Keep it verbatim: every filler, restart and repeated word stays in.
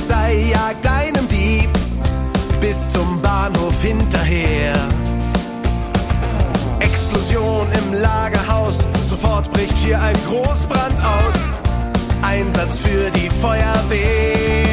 Polizei jagt einem Dieb bis zum Bahnhof hinterher. Explosion im Lagerhaus, sofort bricht hier ein Großbrand aus. Einsatz für die Feuerwehr.